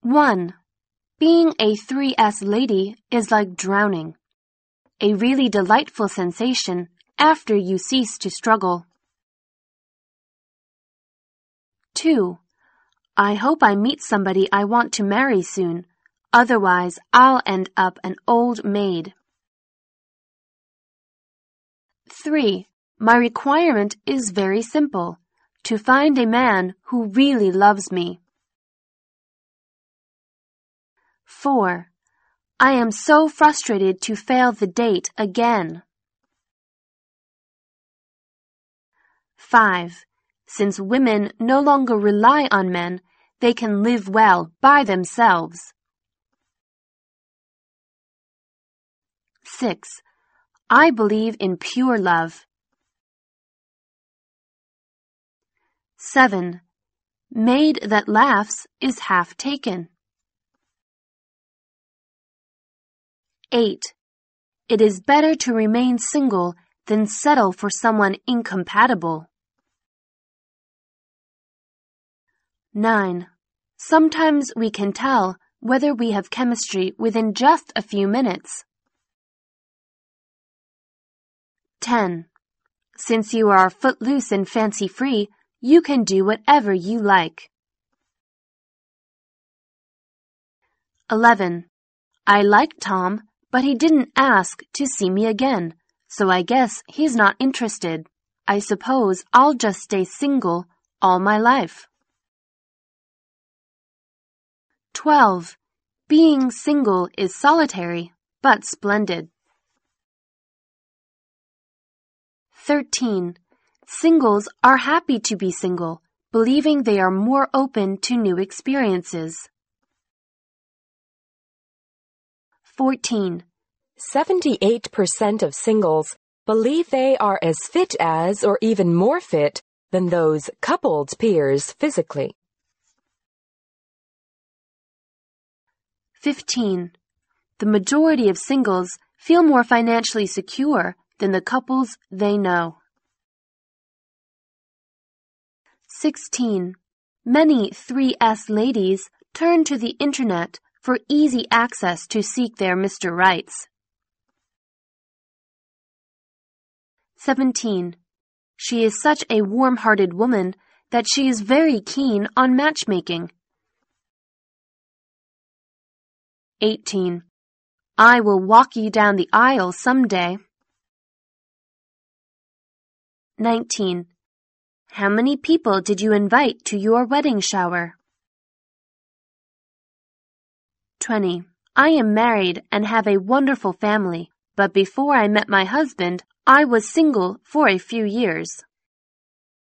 1. Being a 3S lady is like drowning. A really delightful sensation after you cease to struggle. 2. I hope I meet somebody I want to marry soon. Otherwise, I'll end up an old maid. 3. My requirement is very simple, to find a man who really loves me. 4. I am so frustrated to fail the date again. 5. Since women no longer rely on men, they can live well by themselves. 6. I believe in pure love. 7. Maid that laughs is half taken. 8. It is better to remain single than settle for someone incompatible. 9. Sometimes we can tell whether we have chemistry within just a few minutes. 10. Since you are footloose and fancy-free, you can do whatever you like. 11. I like Tom, but he didn't ask to see me again, so I guess he's not interested. I suppose I'll just stay single all my life. 12. Being single is solitary, but splendid. 13. Singles are happy to be single, believing they are more open to new experiences. 14. 78% of singles believe they are as fit as or even more fit than those coupled peers physically. 15. The majority of singles feel more financially secure than the couples they know. 16. Many 3S ladies turn to the internet for easy access to seek their Mr. Rights. 17. She is such a warm-hearted woman that she is very keen on matchmaking. 18. I will walk you down the aisle someday. 19. How many people did you invite to your wedding shower? 20. I am married and have a wonderful family, but before I met my husband, I was single for a few years.